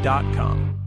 www.ccc.com.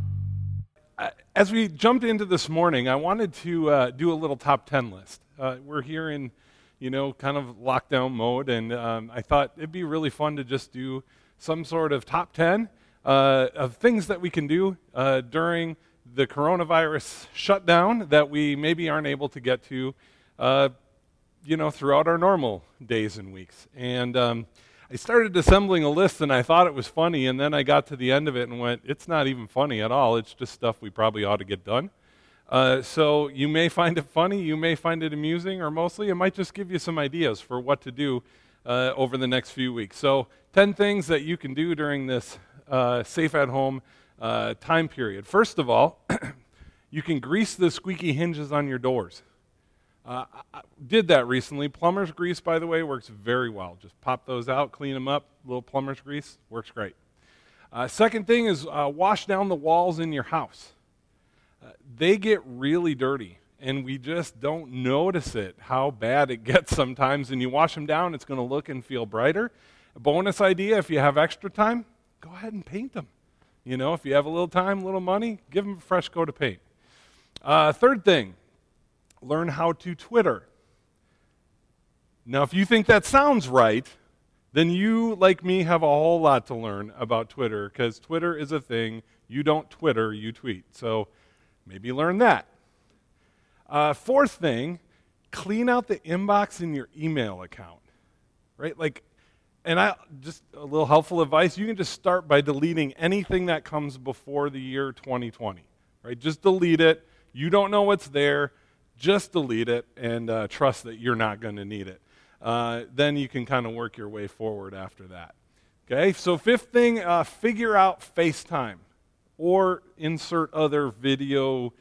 As we jumped into this morning, I wanted to do a little top 10 list. We're here in, kind of lockdown mode, and I thought it'd be really fun to just do some sort of top 10 of things that we can do during the coronavirus shutdown that we maybe aren't able to get to, throughout our normal days and weeks. And I started assembling a list, and I thought it was funny, and then I got to the end of it and went, it's not even funny at all. It's just stuff we probably ought to get done. So you may find it funny, you may find it amusing, or mostly it might just give you some ideas for what to do over the next few weeks. So 10 things that you can do during this safe-at-home time period. First of all, you can grease the squeaky hinges on your doors. I did that recently. Plumber's grease, by the way, works very well. Just pop those out, clean them up. A little plumber's grease works great. Second thing is wash down the walls in your house. They get really dirty, and we just don't notice it, how bad it gets sometimes. And you wash them down, it's going to look and feel brighter. A bonus idea, if you have extra time, go ahead and paint them. If you have a little time, a little money, give them a fresh coat of paint. Third thing, learn how to Twitter. Now, if you think that sounds right, then you, like me, have a whole lot to learn about Twitter, because Twitter is a thing. You don't Twitter, you tweet. So maybe learn that. Fourth thing, clean out the inbox in your email account, right? And just a little helpful advice, you can just start by deleting anything that comes before the year 2020, right? Just delete it. You don't know what's there. Just delete it and trust that you're not going to need it. Then you can kind of work your way forward after that. Okay, so fifth thing, figure out FaceTime or insert other video,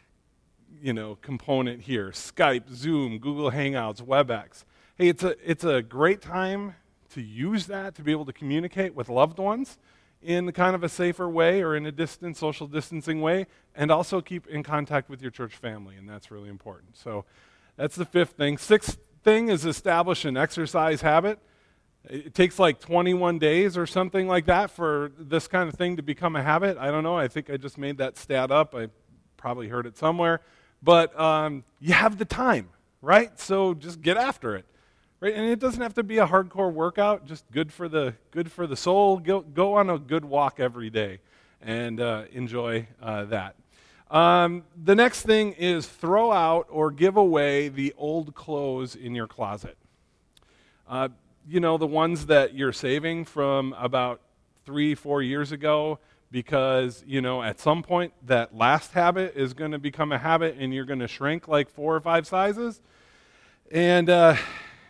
component here. Skype, Zoom, Google Hangouts, WebEx. Hey, it's a great time to use that to be able to communicate with loved ones in kind of a safer way or in a social distancing way, and also keep in contact with your church family, and that's really important. So that's the fifth thing. Sixth thing is establish an exercise habit. It takes like 21 days or something like that for this kind of thing to become a habit. I don't know. I think I just made that stat up. I probably heard it somewhere. But you have the time, right? So just get after it. Right, and it doesn't have to be a hardcore workout, just good for the soul. Go on a good walk every day and enjoy that. The next thing is throw out or give away the old clothes in your closet. The ones that you're saving from about 3-4 years ago, because, at some point that last habit is going to become a habit and you're going to shrink like 4 or 5 sizes. And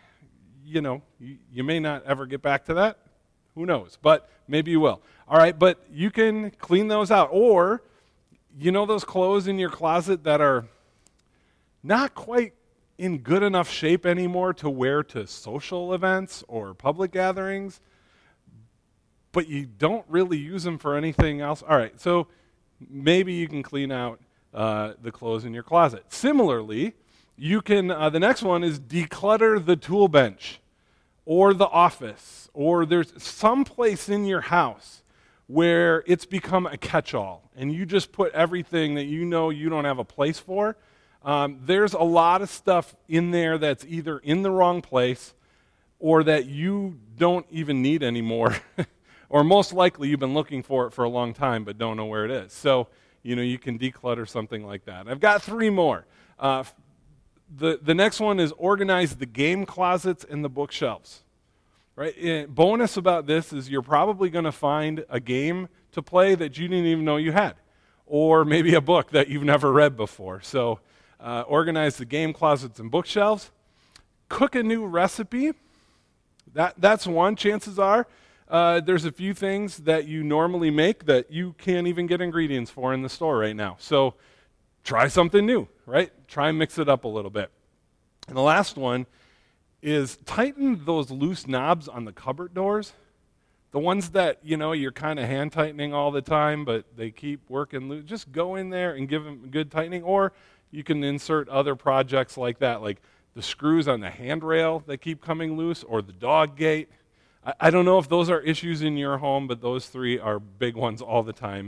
you may not ever get back to that. Who knows? But maybe you will. All right, but you can clean those out. Or, those clothes in your closet that are not quite in good enough shape anymore to wear to social events or public gatherings, but you don't really use them for anything else. All right, so maybe you can clean out the clothes in your closet. Similarly, you can, the next one is declutter the tool bench or the office, or there's some place in your house where it's become a catch-all and you just put everything that you don't have a place for. There's a lot of stuff in there that's either in the wrong place or that you don't even need anymore, or most likely you've been looking for it for a long time but don't know where it is. So, you can declutter something like that. I've got 3 more. The next one is organize the game closets and the bookshelves. Right? Bonus about this is you're probably going to find a game to play that you didn't even know you had, or maybe a book that you've never read before. So organize the game closets and bookshelves. Cook a new recipe. That's one. Chances are there's a few things that you normally make that you can't even get ingredients for in the store right now. So try something new, right? Try and mix it up a little bit. And the last one is tighten those loose knobs on the cupboard doors. The ones that, you're kind of hand tightening all the time, but they keep working loose. Just go in there and give them good tightening. Or you can insert other projects like that, like the screws on the handrail that keep coming loose, or the dog gate. I don't know if those are issues in your home, but those 3 are big ones all the time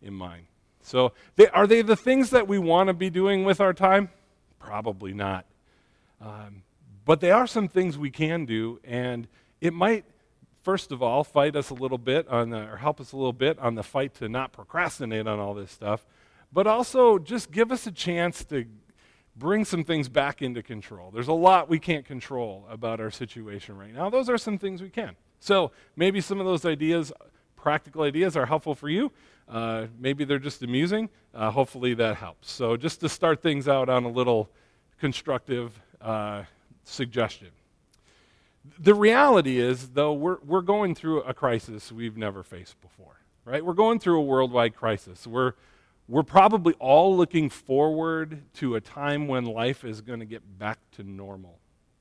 in mind. So are they the things that we want to be doing with our time? Probably not. But they are some things we can do, and it might, first of all, fight us a little bit or help us a little bit on the fight to not procrastinate on all this stuff, but also just give us a chance to bring some things back into control. There's a lot we can't control about our situation right now. Those are some things we can. So maybe some of those ideas, practical ideas, are helpful for you. Maybe they're just amusing. Hopefully that helps. So just to start things out on a little constructive suggestion. The reality is, though, we're going through a crisis we've never faced before, right? We're going through a worldwide crisis. We're probably all looking forward to a time when life is going to get back to normal.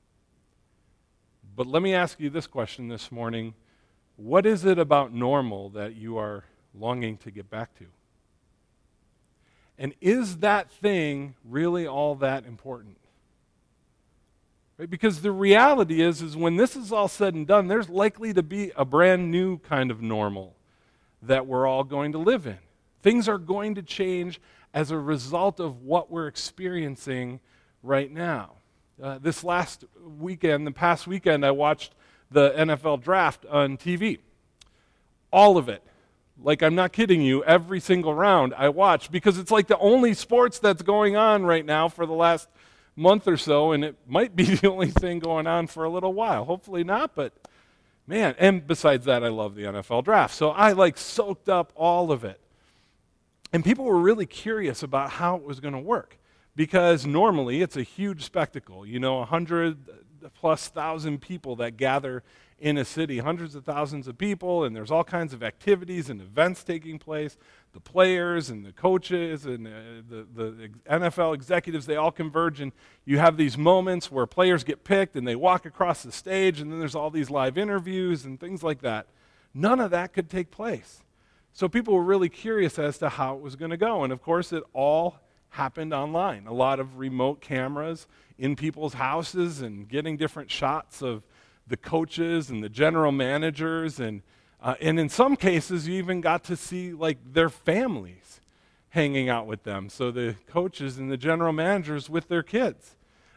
But let me ask you this question this morning. What is it about normal that you are longing to get back to? And is that thing really all that important? Right? Because the reality is when this is all said and done, there's likely to be a brand new kind of normal that we're all going to live in. Things are going to change as a result of what we're experiencing right now. This past weekend, I watched the NFL draft on TV. All of it. Like, I'm not kidding you, every single round I watched, because it's like the only sports that's going on right now for the last month or so, and it might be the only thing going on for a little while. Hopefully not, but man, and besides that, I love the NFL draft. So I soaked up all of it. And people were really curious about how it was going to work, because normally it's a huge spectacle. 100,000+ people that gather in a city, hundreds of thousands of people, and there's all kinds of activities and events taking place. The players and the coaches and the NFL executives, they all converge, and you have these moments where players get picked and they walk across the stage, and then there's all these live interviews and things like that. None of that could take place. So people were really curious as to how it was going to go. And of course, it all happened online. A lot of remote cameras in people's houses and getting different shots of the coaches and the general managers. And in some cases, you even got to see their families hanging out with them. So the coaches and the general managers with their kids.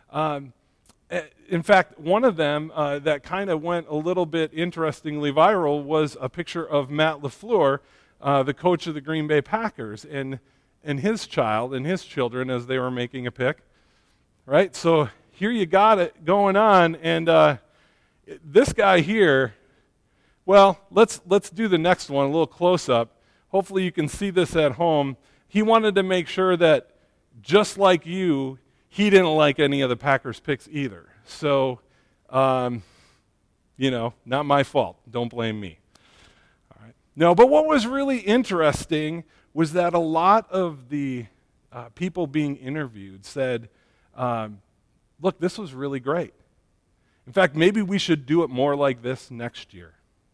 In fact, one of them that kind of went a little bit interestingly viral was a picture of Matt LaFleur, the coach of the Green Bay Packers, and his child and his children as they were making a pick, right? So here you got it going on, and this guy here, well, let's do the next one, a little close-up. Hopefully you can see this at home. He wanted to make sure that, just like you, he didn't like any of the Packers picks either. So, not my fault. Don't blame me. No, but what was really interesting was that a lot of the people being interviewed said, look, this was really great. In fact, maybe we should do it more like this next year.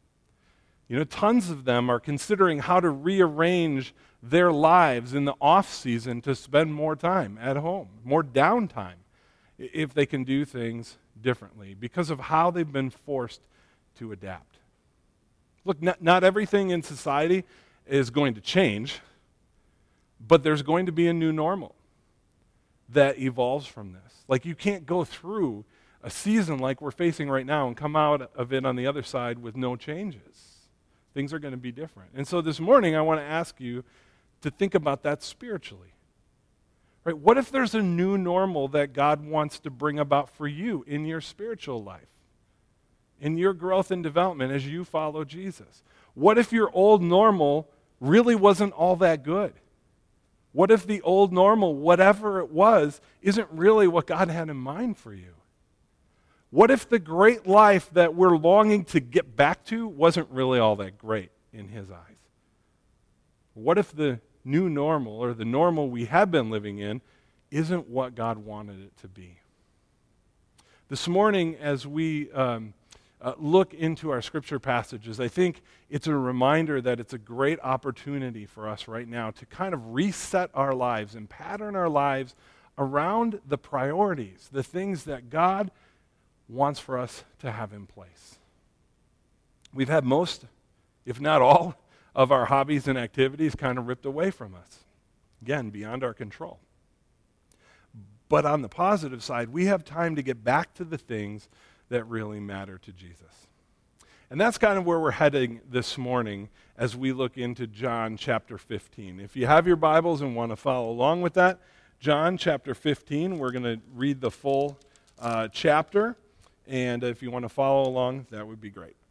Tons of them are considering how to rearrange their lives in the off season to spend more time at home, more downtime, if they can do things differently because of how they've been forced to adapt. Look, not everything in society is going to change, but there's going to be a new normal that evolves from this. You can't go through a season like we're facing right now and come out of it on the other side with no changes. Things are going to be different. And so this morning, I want to ask you to think about that spiritually. Right? What if there's a new normal that God wants to bring about for you in your spiritual life? In your growth and development as you follow Jesus? What if your old normal really wasn't all that good? What if the old normal, whatever it was, isn't really what God had in mind for you? What if the great life that we're longing to get back to wasn't really all that great in His eyes? What if the new normal, or the normal we have been living in, isn't what God wanted it to be? This morning, as we look into our scripture passages, I think it's a reminder that it's a great opportunity for us right now to kind of reset our lives and pattern our lives around the priorities, the things that God wants for us to have in place. We've had most, if not all, of our hobbies and activities kind of ripped away from us. Again, beyond our control. But on the positive side, we have time to get back to the things that really matter to Jesus. And that's kind of where we're heading this morning as we look into John chapter 15. If you have your Bibles and want to follow along with that, John chapter 15, we're going to read the full chapter. And if you want to follow along, that would be great.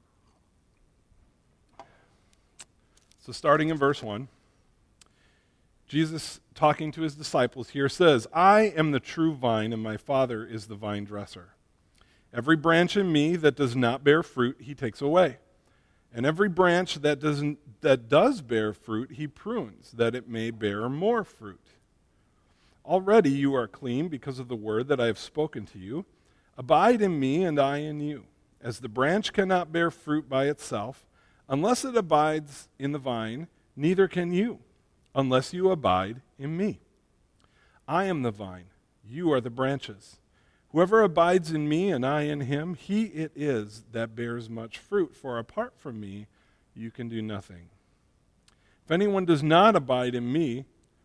So starting in verse 1, Jesus, talking to his disciples here, says, I am the true vine, and my Father is the vine dresser. Every branch in me that does not bear fruit, he takes away. And every branch that does bear fruit, he prunes, that it may bear more fruit. Already you are clean because of the word that I have spoken to you. Abide in me, and I in you. As the branch cannot bear fruit by itself, unless it abides in the vine, neither can you, unless you abide in me. I am the vine, you are the branches. Whoever abides in me and I in him, he it is that bears much fruit, for apart from me you can do nothing. If anyone does not abide in me,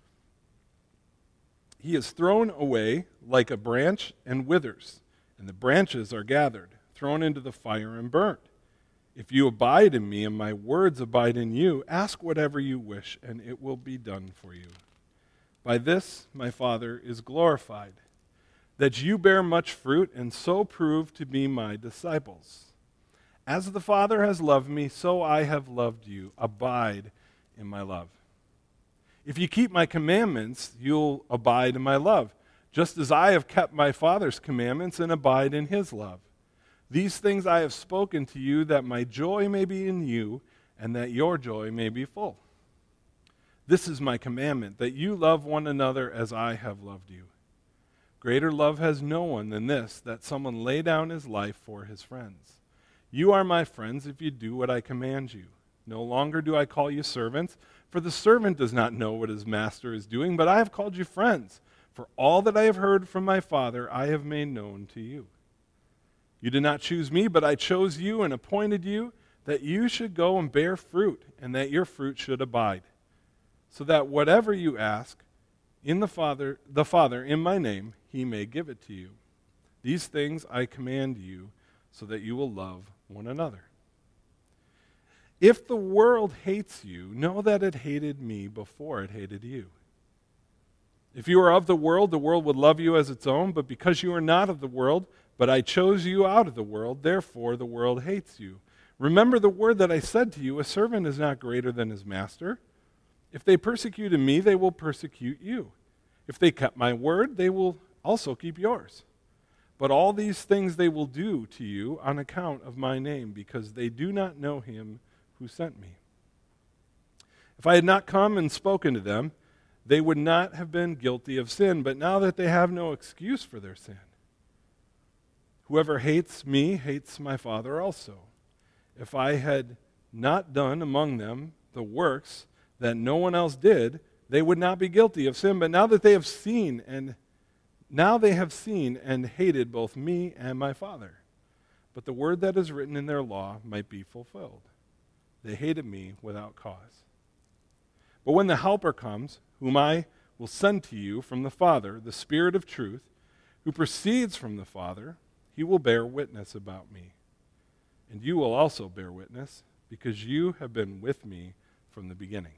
he is thrown away like a branch and withers, and the branches are gathered, thrown into the fire and burnt. If you abide in me and my words abide in you, ask whatever you wish, and it will be done for you. By this my Father is glorified, that you bear much fruit and so prove to be my disciples. As the Father has loved me, so I have loved you. Abide in my love. If you keep my commandments, you'll abide in my love, just as I have kept my Father's commandments and abide in his love. These things I have spoken to you, that my joy may be in you, and that your joy may be full. This is my commandment, that you love one another as I have loved you. Greater love has no one than this, that someone lay down his life for his friends. You are my friends if you do what I command you. No longer do I call you servants, for the servant does not know what his master is doing, but I have called you friends, for all that I have heard from my Father I have made known to you. You did not choose me, but I chose you and appointed you that you should go and bear fruit, and that your fruit should abide, so that whatever you ask in the Father in my name, he may give it to you. These things I command you, so that you will love one another. If the world hates you, know that it hated me before it hated you. If you are of the world would love you as its own, but because you are not of the world, but I chose you out of the world, therefore the world hates you. Remember the word that I said to you, a servant is not greater than his master. If they persecuted me, they will persecute you. If they kept my word, they will also keep yours. But all these things they will do to you on account of my name, because they do not know him who sent me. If I had not come and spoken to them, they would not have been guilty of sin, but now that they have no excuse for their sin. Whoever hates me hates my Father also. If I had not done among them the works that no one else did, they would not be guilty of sin. But now they have seen and hated both me and my Father. But the word that is written in their law might be fulfilled. They hated me without cause. But when the Helper comes, whom I will send to you from the Father, the Spirit of truth, who proceeds from the Father, he will bear witness about me. And you will also bear witness, because you have been with me from the beginning.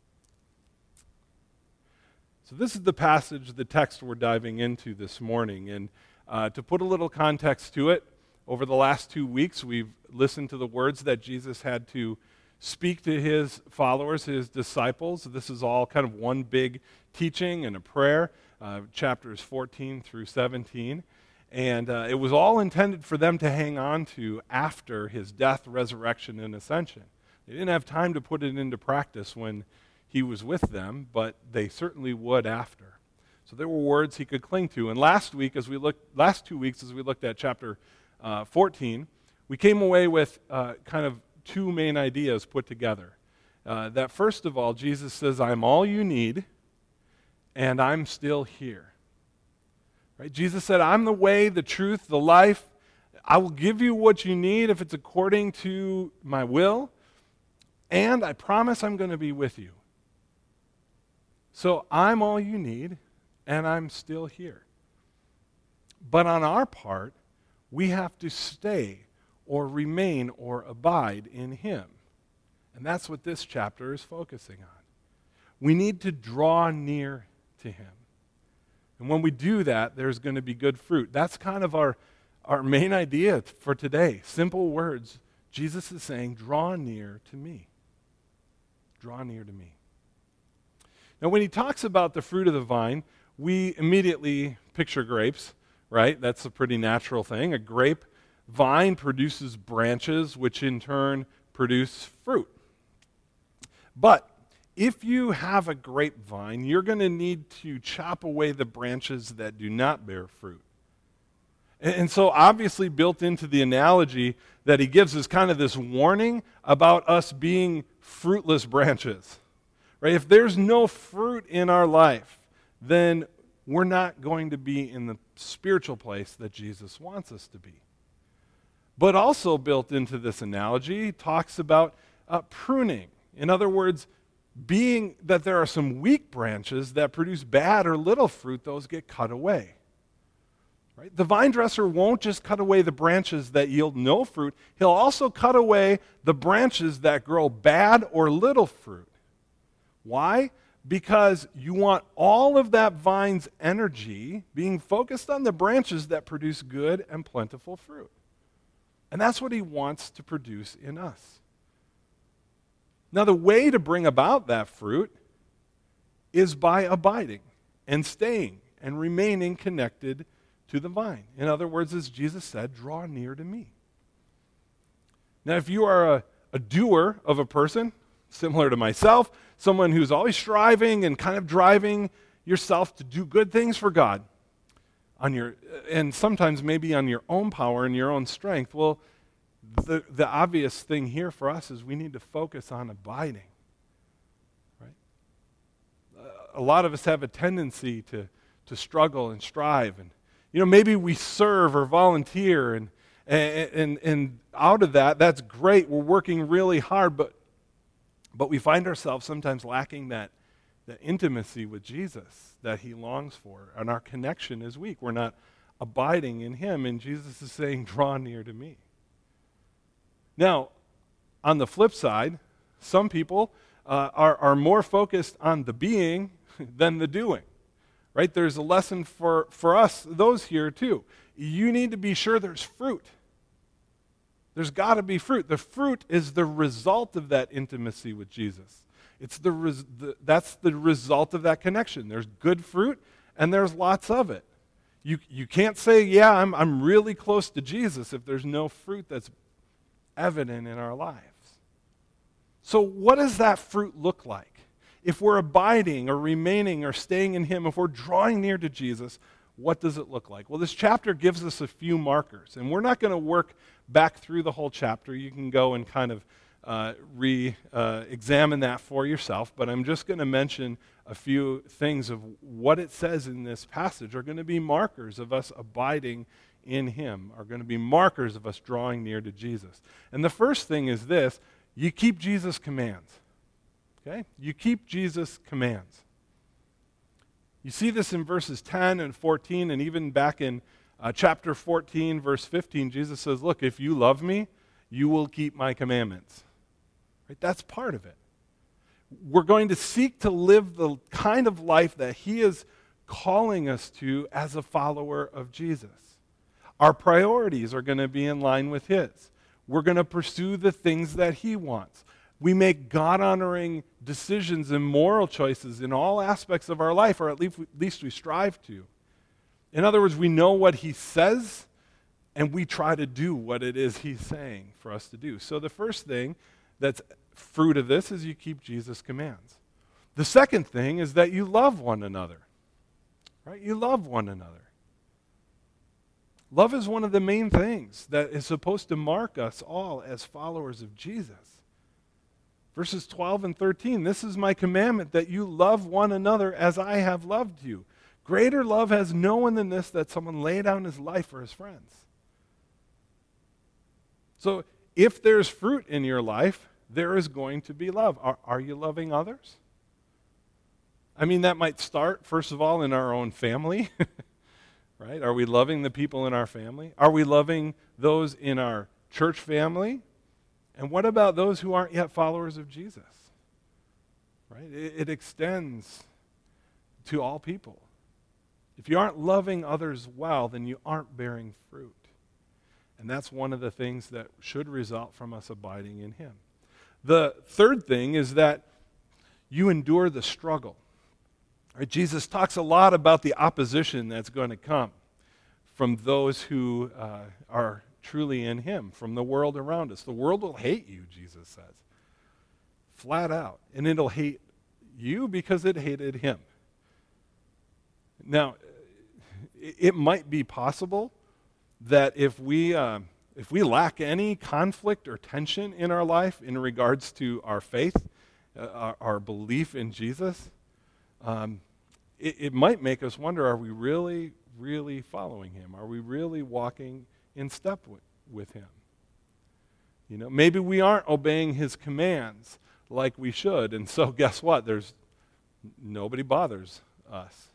So this is the passage, the text we're diving into this morning. And to put a little context to it, over the last 2 weeks, we've listened to the words that Jesus had to speak to his followers, his disciples. This is all kind of one big teaching and a prayer, chapters 14 through 17. And it was all intended for them to hang on to after his death, resurrection, and ascension. They didn't have time to put it into practice when he was with them, but they certainly would after. So there were words he could cling to. And last 2 weeks, as we looked at chapter 14, we came away with kind of two main ideas put together. That first of all, Jesus says, I'm all you need, and I'm still here. Right? Jesus said, I'm the way, the truth, the life. I will give you what you need if it's according to my will. and I promise I'm going to be with you. So I'm all you need, and I'm still here. But on our part, we have to stay or remain or abide in him. And that's what this chapter is focusing on. We need to draw near to him. And when we do that, there's going to be good fruit. That's kind of our main idea for today. Simple words. Jesus is saying, draw near to me. Draw near to me. Now, when he talks about the fruit of the vine, we immediately picture grapes, right? That's a pretty natural thing. A grape vine produces branches, which in turn produce fruit. But if you have a grapevine, you're going to need to chop away the branches that do not bear fruit. And so obviously built into the analogy that he gives is kind of this warning about us being fruitless branches. Right? If there's no fruit in our life, then we're not going to be in the spiritual place that Jesus wants us to be. But also built into this analogy talks about pruning. In other words, being that there are some weak branches that produce bad or little fruit, those get cut away. Right? The vine dresser won't just cut away the branches that yield no fruit. He'll also cut away the branches that grow bad or little fruit. Why? Because you want all of that vine's energy being focused on the branches that produce good and plentiful fruit. And that's what he wants to produce in us. Now, the way to bring about that fruit is by abiding and staying and remaining connected to the vine. In other words, as Jesus said, draw near to me. Now, if you are a doer of a person, similar to myself, someone who's always striving and kind of driving yourself to do good things for God, and sometimes maybe on your own power and your own strength, well, the obvious thing here for us is we need to focus on abiding. Right? A lot of us have a tendency to struggle and strive, and maybe we serve or volunteer, and out of that, that's great. We're working really hard, but we find ourselves sometimes lacking that intimacy with Jesus that he longs for, and our connection is weak. We're not abiding in him, and Jesus is saying, draw near to me. Now, on the flip side, some people are more focused on the being than the doing. Right? There's a lesson for us, those here too. You need to be sure there's fruit. There's got to be fruit. The fruit is the result of that intimacy with Jesus. That's the result of that connection. There's good fruit, and there's lots of it. You can't say, yeah, I'm really close to Jesus if there's no fruit that's evident in our lives. So what does that fruit look like? If we're abiding or remaining or staying in him, if we're drawing near to Jesus, what does it look like? Well, this chapter gives us a few markers, and we're not going to work back through the whole chapter. You can go and kind of examine that for yourself, but I'm just going to mention a few things of what it says in this passage are going to be markers of us abiding in him, are going to be markers of us drawing near to Jesus. And the first thing is this: you keep Jesus' commands. Okay? You keep Jesus' commands. You see this in verses 10 and 14, and even back in chapter 14, verse 15, Jesus says, look, if you love me, you will keep my commandments. Right? That's part of it. We're going to seek to live the kind of life that he is calling us to as a follower of Jesus. Our priorities are going to be in line with his. We're going to pursue the things that he wants. We make God-honoring decisions and moral choices in all aspects of our life, or at least we strive to. In other words, we know what he says, and we try to do what it is he's saying for us to do. So the first thing that's fruit of this is you keep Jesus' commands. The second thing is that you love one another. Right? You love one another. Love is one of the main things that is supposed to mark us all as followers of Jesus. Verses 12 and 13, this is my commandment, that you love one another as I have loved you. Greater love has no one than this, that someone lay down his life for his friends. So if there's fruit in your life, there is going to be love. Are you loving others? I mean, that might start, first of all, in our own family, right? Are we loving the people in our family? Are we loving those in our church family? And what about those who aren't yet followers of Jesus? Right? It extends to all people. If you aren't loving others well, then you aren't bearing fruit. And that's one of the things that should result from us abiding in Him. The third thing is that you endure the struggle. Right? Jesus talks a lot about the opposition that's going to come from those who are truly in Him, from the world around us. The world will hate you, Jesus says, flat out. And it'll hate you because it hated Him. Now, it might be possible that if we lack any conflict or tension in our life in regards to our faith, our belief in Jesus, it might make us wonder, are we really, really following Him? Are we really walking in step with Him? You know, maybe we aren't obeying His commands like we should, and so guess what? Nobody bothers us.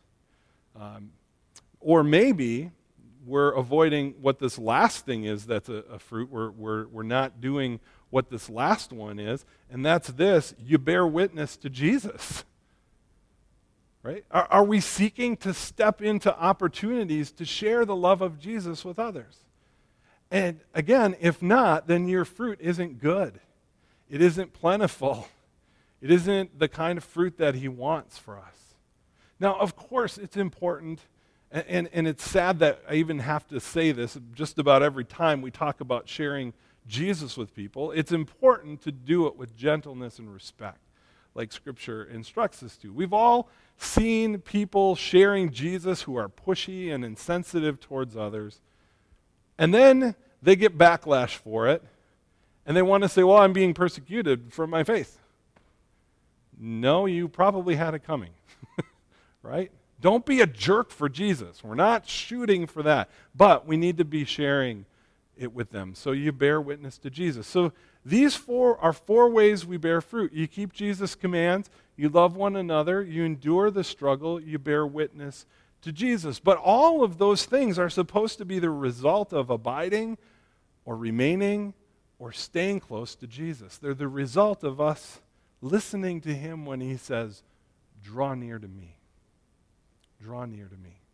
Or maybe we're avoiding what this last thing is that's a fruit. We're not doing what this last one is, and that's this: you bear witness to Jesus. Right? Are we seeking to step into opportunities to share the love of Jesus with others? And again, if not, then your fruit isn't good. It isn't plentiful. It isn't the kind of fruit that He wants for us. Now, of course, it's important, and it's sad that I even have to say this just about every time we talk about sharing Jesus with people. It's important to do it with gentleness and respect, like Scripture instructs us to. We've all seen people sharing Jesus who are pushy and insensitive towards others, and then they get backlash for it, and they want to say, well, I'm being persecuted for my faith. No, you probably had it coming, right? Don't be a jerk for Jesus. We're not shooting for that, but we need to be sharing it with them. So you bear witness to Jesus. So these are four ways we bear fruit. You keep Jesus' commands, you love one another, you endure the struggle, you bear witness to Jesus. But all of those things are supposed to be the result of abiding or remaining or staying close to Jesus. They're the result of us listening to Him when He says, draw near to me. Draw near to me.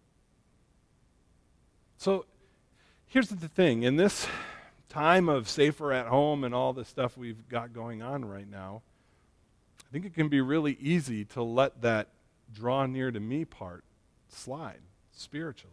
So here's the thing. In this time of safer at home and all the stuff we've got going on right now, I think it can be really easy to let that draw near to me part slide spiritually.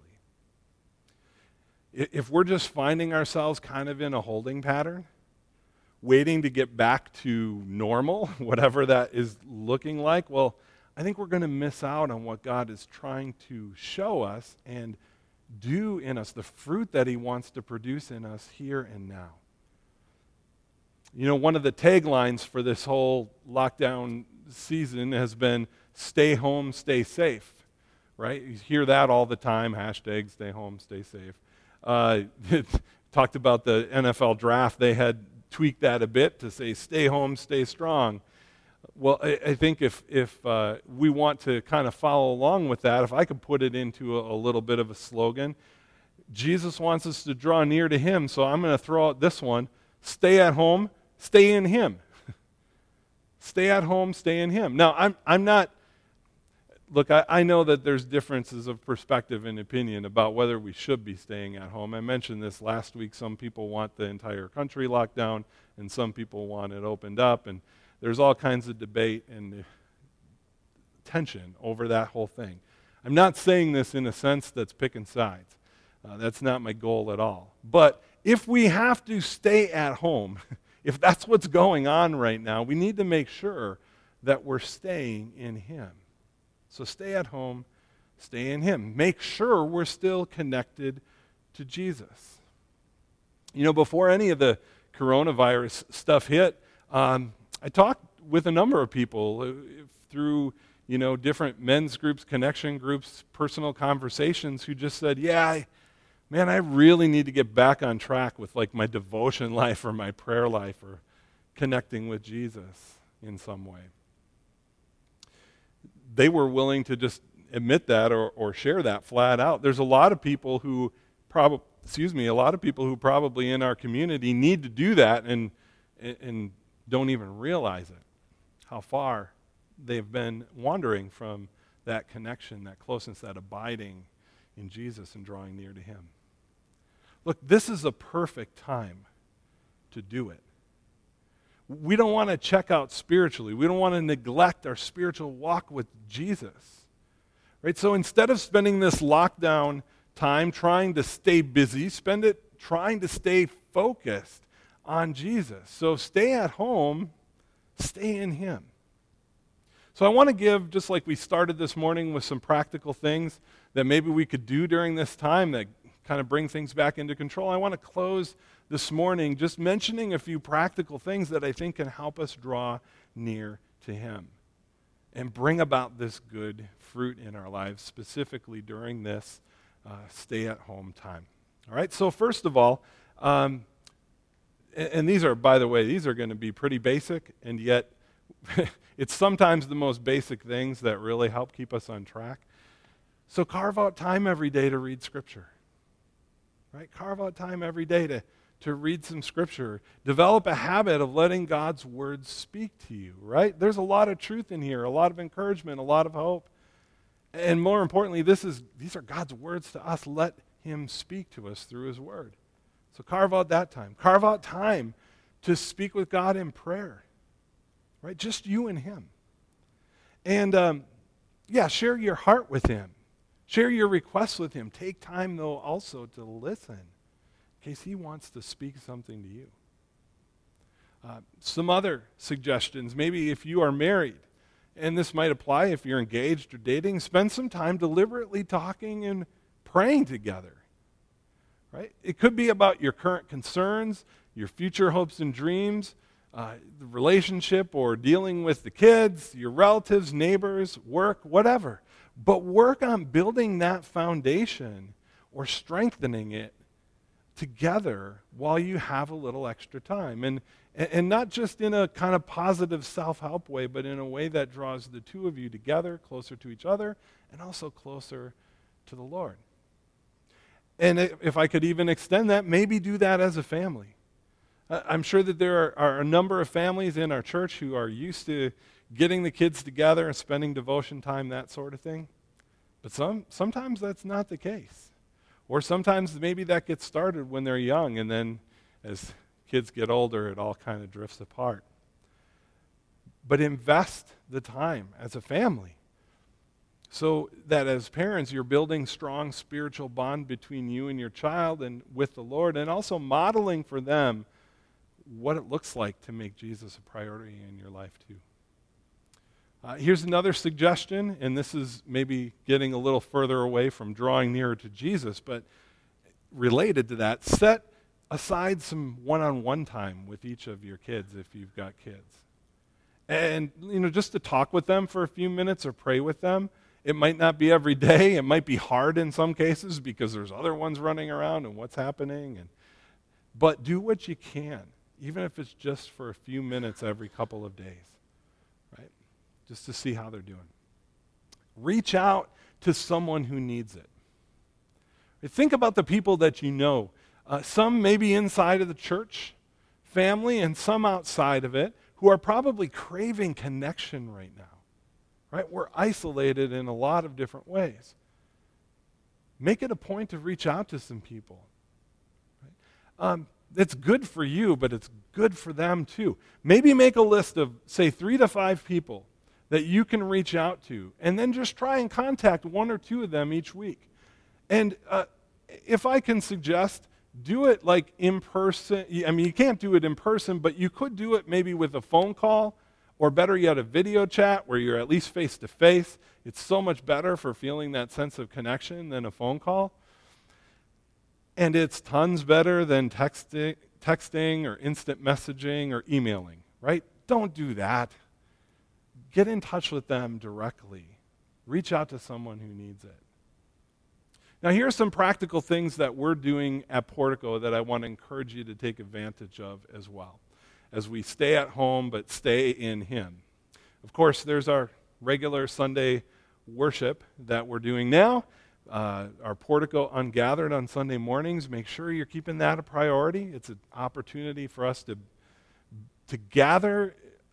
If we're just finding ourselves kind of in a holding pattern, waiting to get back to normal, whatever that is looking like, well, I think we're going to miss out on what God is trying to show us and do in us, the fruit that He wants to produce in us here and now. You know, one of the taglines for this whole lockdown season has been, stay home, stay safe, right? You hear that all the time, hashtag stay home, stay safe. Talked about the NFL draft. They had tweaked that a bit to say, stay home, stay strong. Well, I think if we want to kind of follow along with that, if I could put it into a little bit of a slogan, Jesus wants us to draw near to Him, so I'm going to throw out this one: stay at home, stay in Him. Stay at home, stay in Him. Now, I'm not, look, I know that there's differences of perspective and opinion about whether we should be staying at home. I mentioned this last week. Some people want the entire country locked down, and some people want it opened up, and there's all kinds of debate and tension over that whole thing. I'm not saying this in a sense that's picking sides. That's not my goal at all. But if we have to stay at home, if that's what's going on right now, we need to make sure that we're staying in Him. So stay at home, stay in Him. Make sure we're still connected to Jesus. You know, before any of the coronavirus stuff hit, I talked with a number of people through, you know, different men's groups, connection groups, personal conversations who just said, yeah, man, I really need to get back on track with like my devotion life or my prayer life or, connecting with Jesus in some way. They were willing to just admit that or share that flat out. There's a lot of people who probably in our community need to do that and don't even realize it, how far they've been wandering from that connection, that closeness, that abiding in Jesus and drawing near to him. Look, this is a perfect time to do it. We don't want to check out spiritually. We don't want to neglect our spiritual walk with Jesus. Right? So instead of spending this lockdown time trying to stay busy, spend it trying to stay focused on Jesus. So stay at home, stay in him. So I want to give, just like we started this morning with some practical things that maybe we could do during this time that kind of bring things back into control. I want to close this morning just mentioning a few practical things that I think can help us draw near to him and bring about this good fruit in our lives, specifically during this stay-at-home time. All right, so first of all, and these are, by the way, these are going to be pretty basic, and yet it's sometimes the most basic things that really help keep us on track. So carve out time every day to read Scripture. Right? Carve out time every day to read some Scripture. Develop a habit of letting God's Word speak to you, right? There's a lot of truth in here, a lot of encouragement, a lot of hope. And more importantly, these are God's words to us. Let him speak to us through his Word. So carve out that time. Carve out time to speak with God in prayer, right? Just you and him. And, share your heart with him. Share your requests with him. Take time, though, also to listen in case he wants to speak something to you. Some other suggestions, maybe if you are married, and this might apply if you're engaged or dating, spend some time deliberately talking and praying together. Right? It could be about your current concerns, your future hopes and dreams, the relationship or dealing with the kids, your relatives, neighbors, work, whatever. But work on building that foundation or strengthening it together while you have a little extra time. And not just in a kind of positive self-help way, but in a way that draws the two of you together, closer to each other, and also closer to the Lord. And if I could even extend that, maybe do that as a family. I'm sure that there are a number of families in our church who are used to getting the kids together and spending devotion time, that sort of thing. But sometimes that's not the case. Or sometimes maybe that gets started when they're young, and then as kids get older, it all kind of drifts apart. But invest the time as a family so that as parents, you're building strong spiritual bond between you and your child and with the Lord, and also modeling for them what it looks like to make Jesus a priority in your life too. Here's another suggestion, and this is maybe getting a little further away from drawing nearer to Jesus, but related to that, set aside some one-on-one time with each of your kids if you've got kids. And, just to talk with them for a few minutes or pray with them. It might not be every day. It might be hard in some cases because there's other ones running around and what's happening. But do what you can, even if it's just for a few minutes every couple of days, right? Just to see how they're doing. Reach out to someone who needs it. Think about the people that you know. Some maybe inside of the church family and some outside of it who are probably craving connection right now. Right? We're isolated in a lot of different ways. Make it a point to reach out to some people. Right? It's good for you, but it's good for them too. Maybe make a list of, say, 3 to 5 people that you can reach out to, and then just try and contact 1 or 2 of them each week. And if I can suggest, do it like in person. I mean, you can't do it in person, but you could do it maybe with a phone call, or better yet, a video chat where you're at least face-to-face. It's so much better for feeling that sense of connection than a phone call. And it's tons better than texting or instant messaging or emailing, right? Don't do that. Get in touch with them directly. Reach out to someone who needs it. Now, here are some practical things that we're doing at Portico that I want to encourage you to take advantage of as well. as we stay at home but stay in Him. Of course, there's our regular Sunday worship that we're doing now. Our Portico Ungathered on Sunday mornings. Make sure you're keeping that a priority. It's an opportunity for us to gather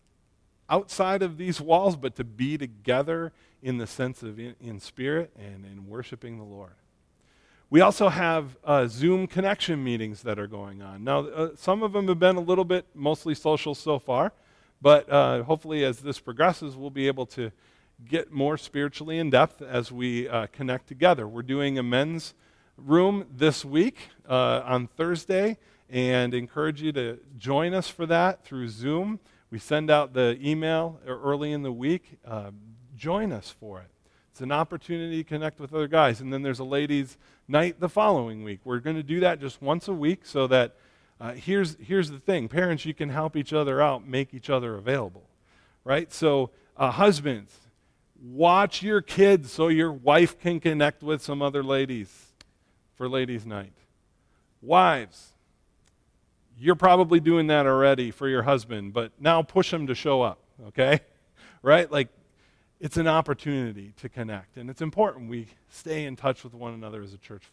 outside of these walls, but to be together in the sense of in spirit and in worshiping the Lord. We also have Zoom connection meetings that are going on. Now, some of them have been a little bit mostly social so far, but hopefully as this progresses, we'll be able to get more spiritually in depth as we connect together. We're doing a men's room this week on Thursday, and encourage you to join us for that through Zoom. We send out the email early in the week. Join us for it. It's an opportunity to connect with other guys. And then there's a ladies' night the following week. We're going to do that just once a week so that here's the thing. Parents, you can help each other out, make each other available, right? So husbands, watch your kids so your wife can connect with some other ladies for ladies' night. Wives, you're probably doing that already for your husband, but now push him to show up, okay? Right? Like, it's an opportunity to connect, and it's important we stay in touch with one another as a church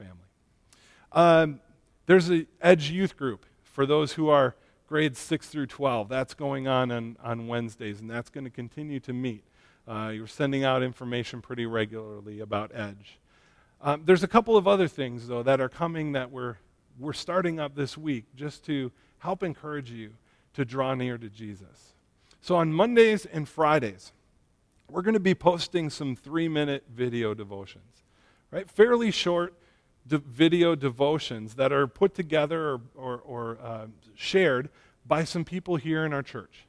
family. There's an Edge youth group for those who are grades 6 through 12. That's going on Wednesdays, and that's going to continue to meet. You're sending out information pretty regularly about Edge. There's a couple of other things, though, that are coming that we're starting up this week just to help encourage you to draw near to Jesus. So on Mondays and Fridays, we're going to be posting some 3-minute video devotions, right? Fairly short video devotions that are put together or shared by some people here in our church.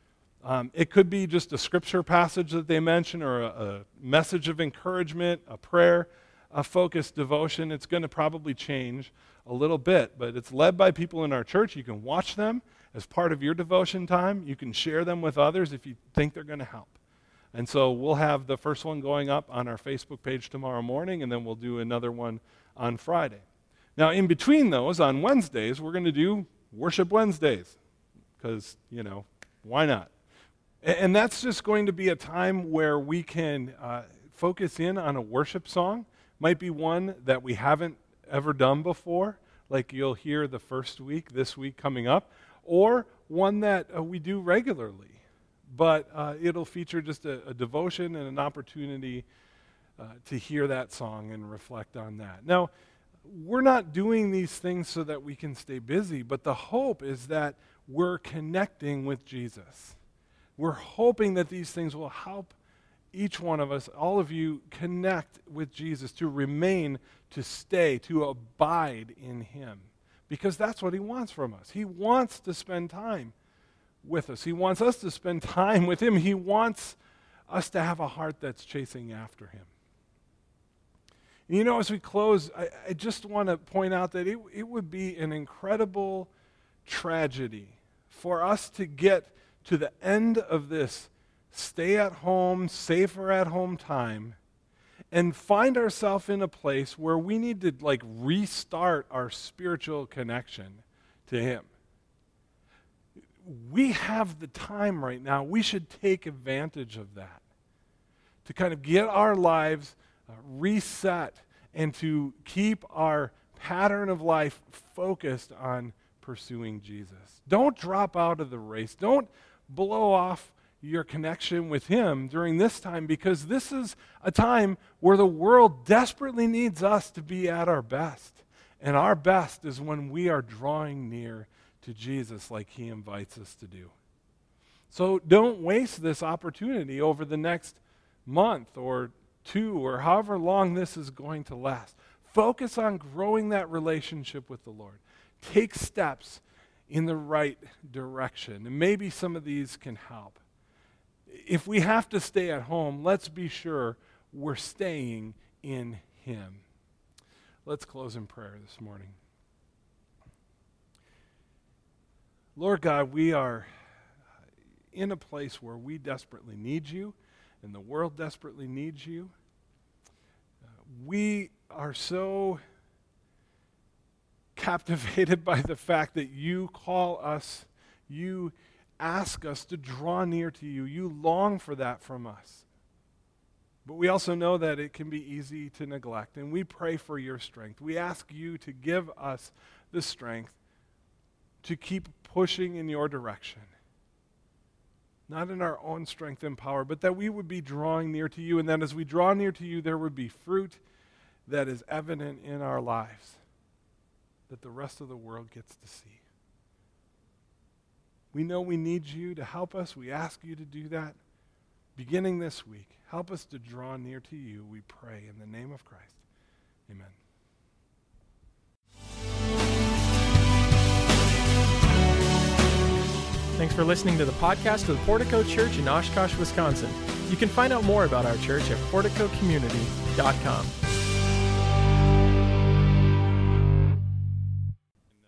It could be just a scripture passage that they mention or a message of encouragement, a prayer, a focused devotion. It's going to probably change a little bit, but it's led by people in our church. You can watch them as part of your devotion time. You can share them with others if you think they're going to help. And so we'll have the first one going up on our Facebook page tomorrow morning, and then we'll do another one on Friday. Now, in between those, on Wednesdays, we're going to do Worship Wednesdays because, why not? And that's just going to be a time where we can focus in on a worship song. Might be one that we haven't ever done before, like you'll hear the first week, this week coming up, or one that we do regularly. But it'll feature just a devotion and an opportunity to hear that song and reflect on that. Now, we're not doing these things so that we can stay busy, but the hope is that we're connecting with Jesus. We're hoping that these things will help each one of us, all of you, connect with Jesus, to remain, to stay, to abide in Him. Because that's what He wants from us. He wants to spend time with us. He wants us to spend time with Him. He wants us to have a heart that's chasing after Him. And as we close, I just want to point out that it would be an incredible tragedy for us to get to the end of this stay-at-home, safer-at-home time and find ourselves in a place where we need to restart our spiritual connection to Him. We have the time right now. We should take advantage of that to kind of get our lives reset and to keep our pattern of life focused on pursuing Jesus. Don't drop out of the race. Don't blow off your connection with Him during this time, because this is a time where the world desperately needs us to be at our best. And our best is when we are drawing near to Jesus like He invites us to do. So don't waste this opportunity over the next month or 2 or however long this is going to last. Focus on growing that relationship with the Lord. Take steps in the right direction. And maybe some of these can help. If we have to stay at home, let's be sure we're staying in Him. Let's close in prayer this morning. Lord God, we are in a place where we desperately need You, and the world desperately needs You. We are so captivated by the fact that You call us, You ask us to draw near to you. You long for that from us. But we also know that it can be easy to neglect, and we pray for your strength. We ask you to give us the strength to keep pushing in your direction. Not in our own strength and power, but that we would be drawing near to you, and that as we draw near to you, there would be fruit that is evident in our lives that the rest of the world gets to see. We know we need you to help us. We ask you to do that. Beginning this week, help us to draw near to you, we pray, in the name of Christ. Amen. Thanks for listening to the podcast of the Portico Church in Oshkosh, Wisconsin. You can find out more about our church at porticocommunity.com.